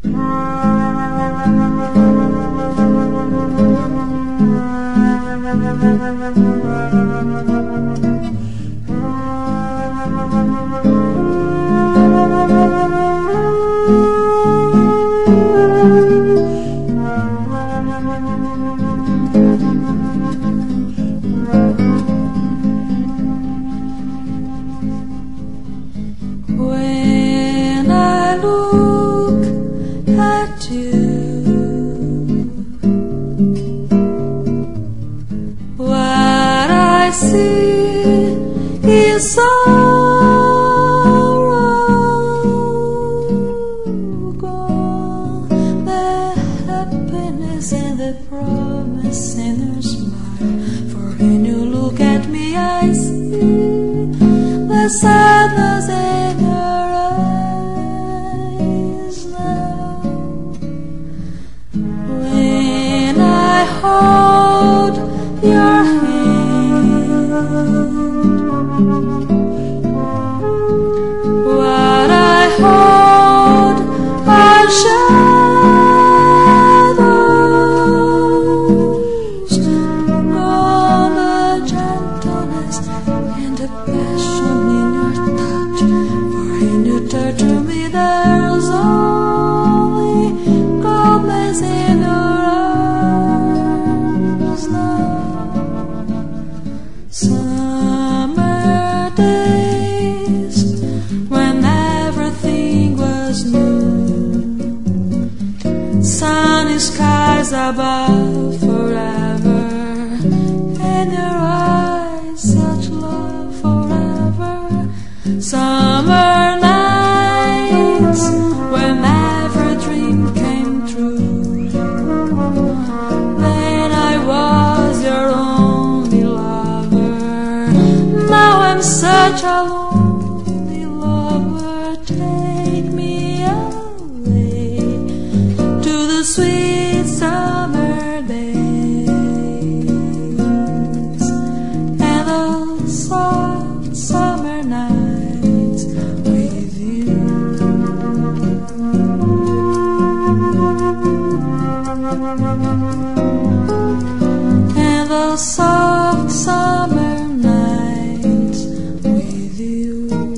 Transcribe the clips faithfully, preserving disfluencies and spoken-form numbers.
When I look at you, what I see is sorrow gone, the happiness and the promise in her smile. For when you look at me, I see the sadness in her eyes now. When I hold your hand, what I hold are shadows, all the gentleness and the passion in your touch. For when you turn to me, there's only coldness in your arms now. Summer days when everything was new, sunny skies above forever, in your eyes such love forever. Summer nights when every dream came true, then I was your only lover. Now I'm such a lonely lover. Take me away to the sweet summer days and the soft summer nights with you. And the soft summer nights with you.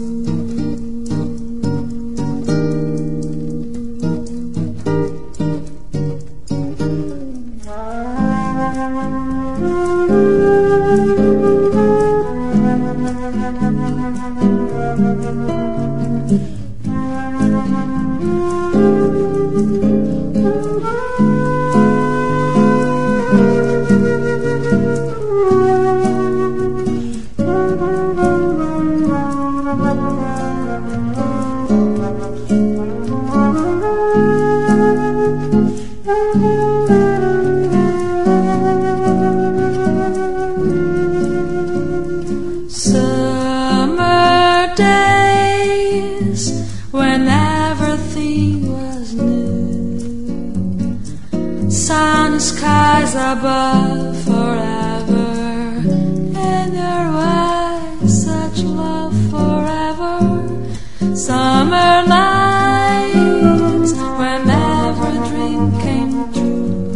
Summer days when everything was new, sun skies above forever, and your eyes such love forever. Summer nights when every dream came true,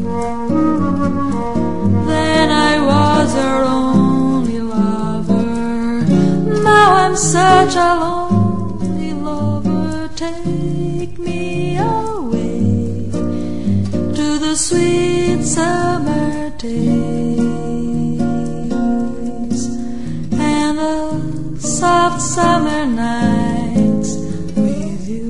then I was your only lover. Now I'm such a lonely lover. Take me away to the sweet summer days and the soft summer nights with you.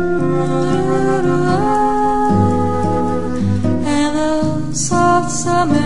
And the soft summer